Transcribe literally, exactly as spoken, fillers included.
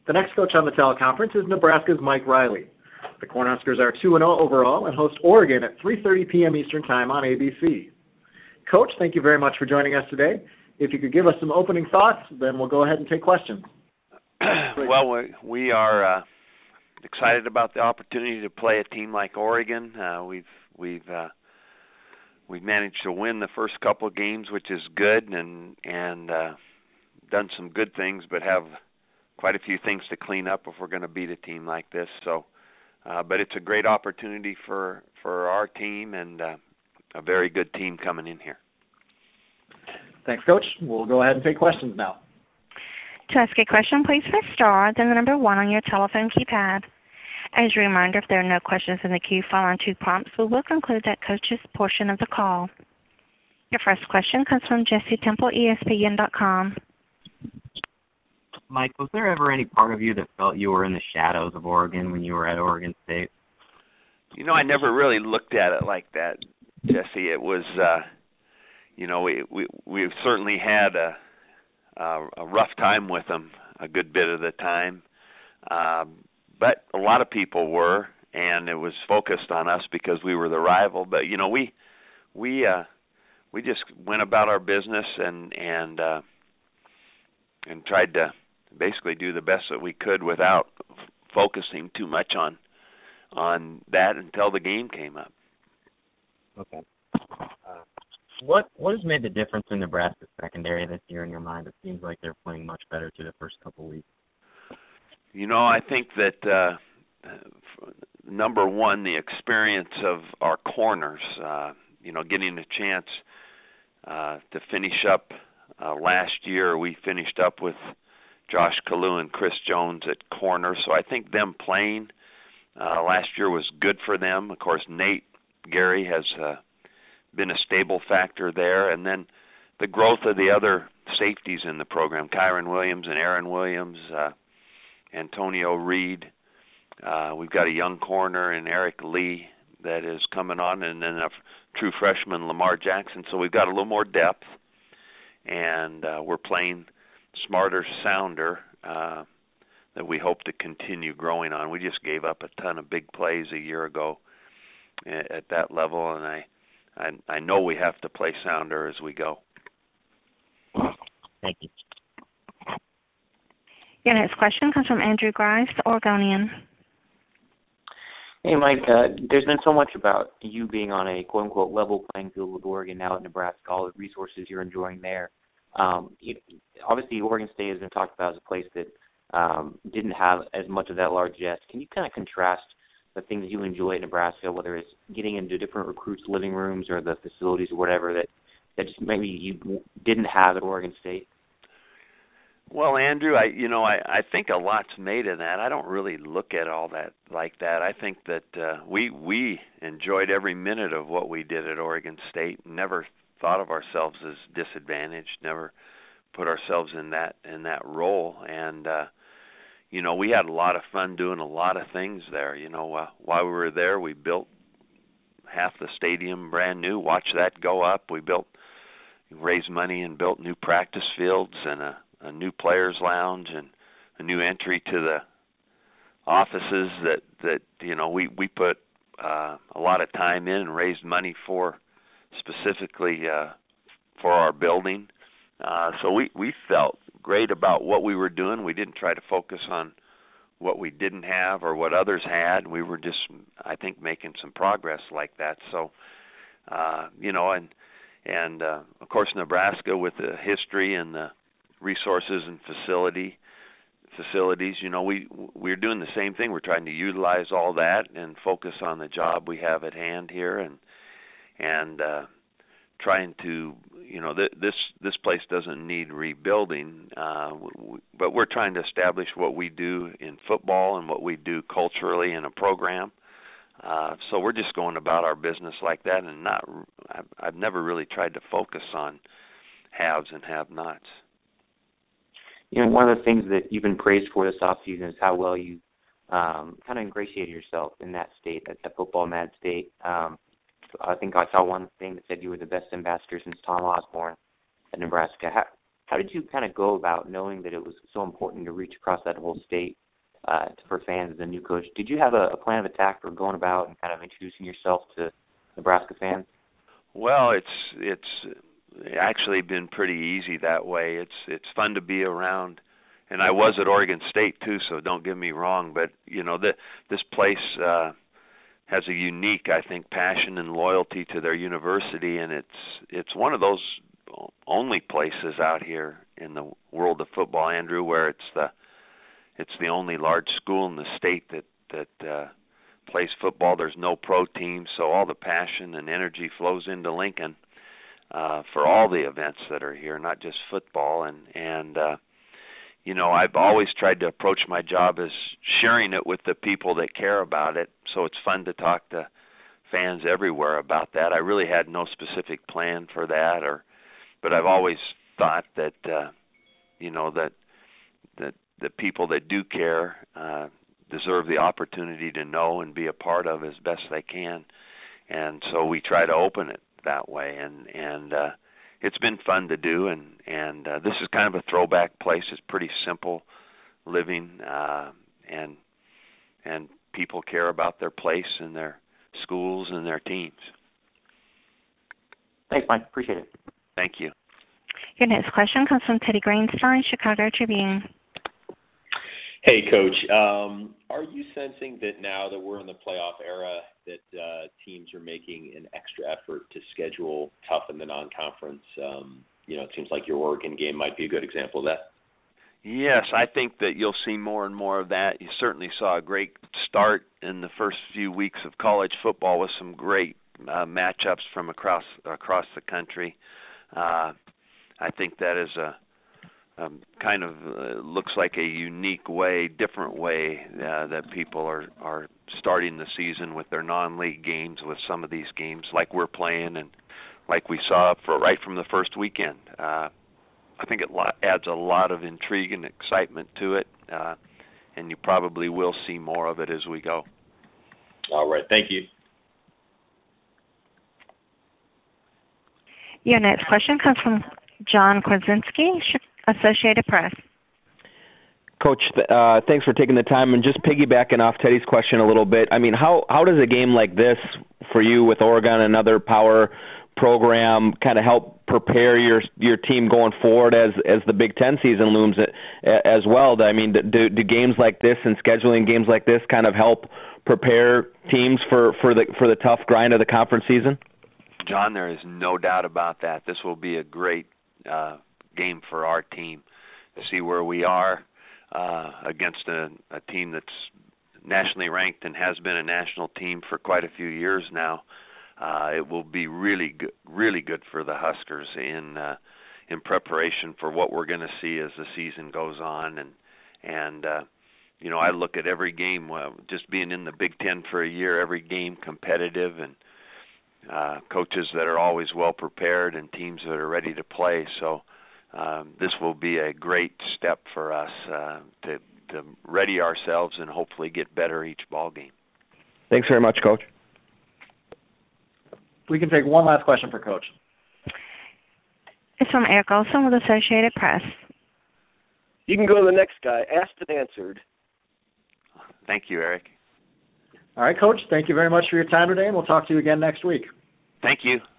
The next coach on the teleconference is Nebraska's Mike Riley. The Cornhuskers are two and oh overall and host Oregon at three thirty p.m. Eastern Time on A B C. Coach, thank you very much for joining us today. If you could give us some opening thoughts, then we'll go ahead and take questions. Well, we, we are uh, excited about the opportunity to play a team like Oregon. Uh, we've we've uh, we've managed to win the first couple of games, which is good, and and uh, done some good things, but have quite a few things to clean up if we're going to beat a team like this. So, uh, but it's a great opportunity for for our team and uh, a very good team coming in here. Thanks, Coach. We'll go ahead and take questions now. To ask a question, please press star, then the number one on your telephone keypad. As a reminder, if there are no questions in the queue following two prompts, we will conclude that coach's portion of the call. Your first question comes from Jesse Temple, E S P N dot com. Mike, was there ever any part of you that felt you were in the shadows of Oregon when you were at Oregon State? You know, I never really looked at it like that, Jesse. It was, uh, you know, we we we've certainly had a, a a rough time with them a good bit of the time, um, but a lot of people were, and it was focused on us because we were the rival. But you know, we we uh, we just went about our business and and uh, and tried to basically do the best that we could without f- focusing too much on on that until the game came up. Okay. Uh, what what has made the difference in Nebraska's secondary this year in your mind? It seems like they're playing much better through the first couple weeks. You know, I think that uh, number one, the experience of our corners. Uh, you know, getting a chance uh, to finish up uh, last year, we finished up with Josh Kalu and Chris Jones at corner. So I think them playing uh, last year was good for them. Of course, Nate Gary has uh, been a stable factor there. And then the growth of the other safeties in the program, Kyron Williams and Aaron Williams, uh, Antonio Reed. Uh, we've got a young corner in Eric Lee that is coming on, and then a f- true freshman, Lamar Jackson. So we've got a little more depth, and uh, we're playing smarter, sounder, uh, that we hope to continue growing on. We just gave up a ton of big plays a year ago at, at that level, and I, I I know we have to play sounder as we go. Thank you. Your next question comes from Andrew Grice, the Oregonian. Hey, Mike, uh, there's been so much about you being on a quote-unquote level playing field with Oregon now at Nebraska, all the resources you're enjoying there. Um, you, obviously, Oregon State has been talked about as a place that um, didn't have as much of that largesse. Can you kind of contrast the things you enjoy at Nebraska, whether it's getting into different recruits' living rooms or the facilities or whatever that, that just maybe you didn't have at Oregon State? Well, Andrew, I you know I, I think a lot's made of that. I don't really look at all that like that. I think that uh, we we enjoyed every minute of what we did at Oregon State. Never thought of ourselves as disadvantaged. Never put ourselves in that in that role. And uh, you know we had a lot of fun doing a lot of things there. You know uh, while we were there, we built half the stadium brand new. Watched that go up. We built raised money and built new practice fields and a a new players lounge and a new entry to the offices that, that you know, we, we put uh, a lot of time in and raised money for specifically uh, for our building. Uh, so we, we felt great about what we were doing. We didn't try to focus on what we didn't have or what others had. We were just, I think, making some progress like that. So, uh, you know, and, and uh, of course, Nebraska with the history and the resources and facility facilities, you know, we we're doing the same thing. We're trying to utilize all that and focus on the job we have at hand here, and and uh, trying to, you know, th- this this place doesn't need rebuilding, uh, w- but we're trying to establish what we do in football and what we do culturally in a program. Uh, so we're just going about our business like that, and not. I've, I've never really tried to focus on haves and have-nots. You know, one of the things that you've been praised for this offseason is how well you um, kind of ingratiated yourself in that state, that, that football-mad state. Um, I think I saw one thing that said you were the best ambassador since Tom Osborne at Nebraska. How, how did you kind of go about knowing that it was so important to reach across that whole state uh, for fans as a new coach? Did you have a, a plan of attack for going about and kind of introducing yourself to Nebraska fans? Well, it's it's actually been pretty easy that way. It's it's fun to be around, and I was at Oregon State too, so don't get me wrong. But you know, the, this place uh, has a unique, I think, passion and loyalty to their university, and it's it's one of those only places out here in the world of football, Andrew, where it's the it's the only large school in the state that that uh, plays football. There's no pro team, so all the passion and energy flows into Lincoln uh, for all the events that are here, not just football. And and uh, you know, I've always tried to approach my job as sharing it with the people that care about it. So it's fun to talk to fans everywhere about that. I really had no specific plan for that, or but I've always thought that uh, you know that that the people that do care uh, deserve the opportunity to know and be a part of as best they can, and so we try to open it that way. And and uh, it's been fun to do. And and uh, this is kind of a throwback place. It's pretty simple living, uh, and and people care about their place and their schools and their teams. Thanks, Mike. Appreciate it. Thank you. Your next question comes from Teddy Greenstein, Chicago Tribune. Hey, Coach. Um, are you sensing that now that we're in the playoff era that uh, teams are making an extra effort to schedule tough in the non-conference? Um, you know, it seems like your Oregon game might be a good example of that. Yes, I think that you'll see more and more of that. You certainly saw a great start in the first few weeks of college football with some great uh, matchups from across across the country. Uh, I think that is a um, kind of uh, looks like a unique way, different way uh, that people are, are starting the season with their non-league games, with some of these games like we're playing and like we saw for right from the first weekend. Uh, I think it lo- adds a lot of intrigue and excitement to it, uh, and you probably will see more of it as we go. All right. Thank you. Your next question comes from John Krasinski, Associated Press. Coach, uh, thanks for taking the time. And just piggybacking off Teddy's question a little bit, I mean, how, how does a game like this for you with Oregon and another power program kind of help prepare your your team going forward as as the Big Ten season looms as well? I mean, do, do games like this and scheduling games like this kind of help prepare teams for, for the for the tough grind of the conference season? John, there is no doubt about that. This will be a great uh, game for our team to see where we are uh, against a, a team that's nationally ranked and has been a national team for quite a few years now. Uh, it will be really good, really good for the Huskers in uh, in preparation for what we're going to see as the season goes on. And and uh, you know, I look at every game, well, just being in the Big Ten for a year, every game competitive, and uh, coaches that are always well prepared and teams that are ready to play. So um, this will be a great step for us uh, to to ready ourselves and hopefully get better each ball game. Thanks very much, Coach. We can take one last question for Coach. It's from Eric Olson with Associated Press. You can go to the next guy. Asked and answered. Thank you, Eric. All right, Coach, thank you very much for your time today, and we'll talk to you again next week. Thank you.